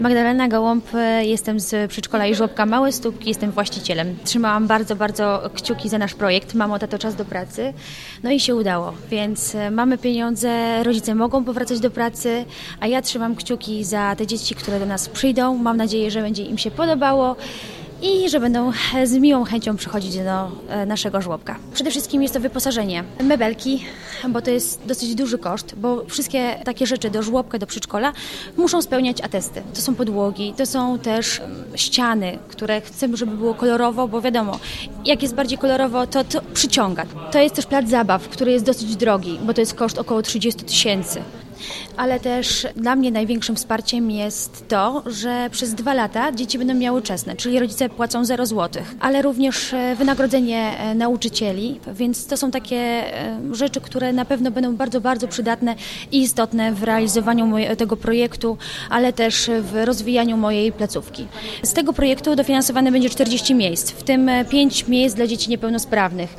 Magdalena Gołąb, jestem z przedszkola i żłobka Małe Stópki, jestem właścicielem. Trzymałam bardzo kciuki za nasz projekt. Mamo, tato, czas do pracy. No i się udało, więc mamy pieniądze, rodzice mogą powracać do pracy, a ja trzymam kciuki za te dzieci, które do nas przyjdą. Mam nadzieję, że będzie im się podobało i że będą z miłą chęcią przychodzić do naszego żłobka. Przede wszystkim jest to wyposażenie. Mebelki, bo to jest dosyć duży koszt, bo wszystkie takie rzeczy do żłobka, do przedszkola muszą spełniać atesty. To są podłogi, to są też ściany, które chcemy, żeby było kolorowo, bo wiadomo, jak jest bardziej kolorowo, to przyciąga. To jest też plac zabaw, który jest dosyć drogi, bo to jest koszt około 30 000. Ale też dla mnie największym wsparciem jest to, że przez 2 lata dzieci będą miały czesne, czyli rodzice płacą 0 zł, ale również wynagrodzenie nauczycieli, więc to są takie rzeczy, które na pewno będą bardzo przydatne i istotne w realizowaniu tego projektu, ale też w rozwijaniu mojej placówki. Z tego projektu dofinansowane będzie 40 miejsc, w tym 5 miejsc dla dzieci niepełnosprawnych.